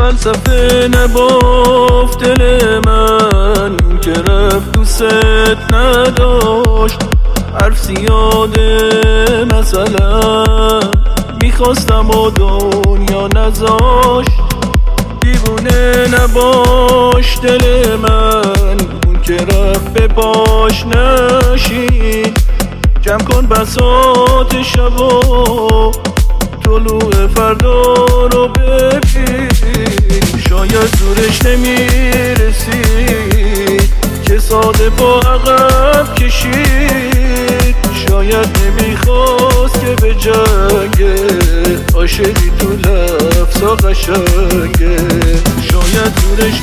فلسفه نبافت دل من که رفت دوست نداشت. حرف زیاده مثلا میخواستم و دنیا نذاشت. دیوونه نباش دل من، اون که رفت به پاش نشین. جمع کن بساط شب و طلوع فردا رو ببین. شاید زورش نمیرسید که ساده با عقب کشید. شاید نمیخواست که به جنگه، عاشقی تو لفظا قشنگه. شاید زورش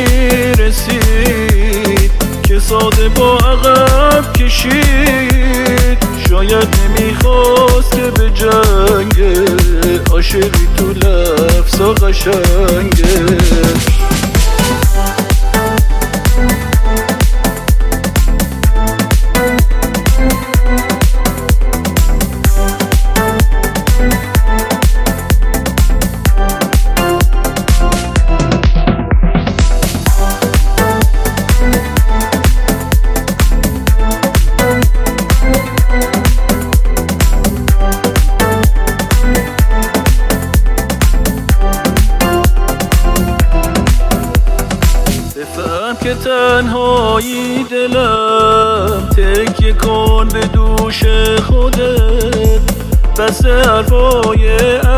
نمیرسید که ساده با عقب کشید. شاید نمیخواست که به جنگه، عاشقی تو لفظا قشنگه. که تنهایی دلم تکیه کن به دوش خودت. بس حرفای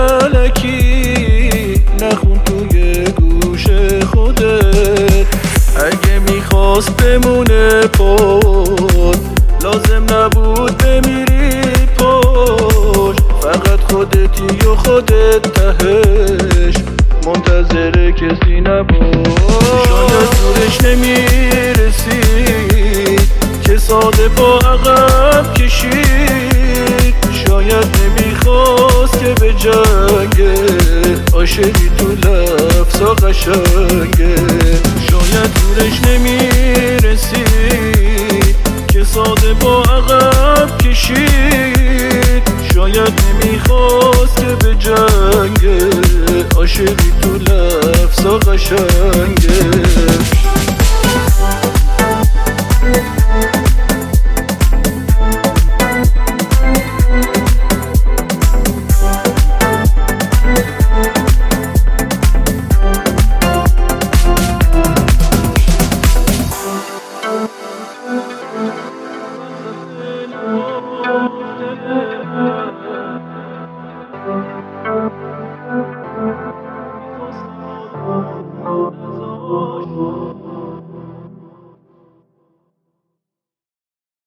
الکی نخون توی گوش خودت. اگه میخواست بمونه پشت لازم نبود بمیری پشت. فقط خودتی و خودت تهش منتظر کسی نبود. شاید زورش نمیرسید که ساده با عقب کشید. شاید نمیخواست که به جنگه، عاشقی تو لفظا قشنگه. شاید زورش نمیرسید که ساده با عقب کشید. شاید نمیخواست که به جنگه، عاشقی تو لفظا قشنگه.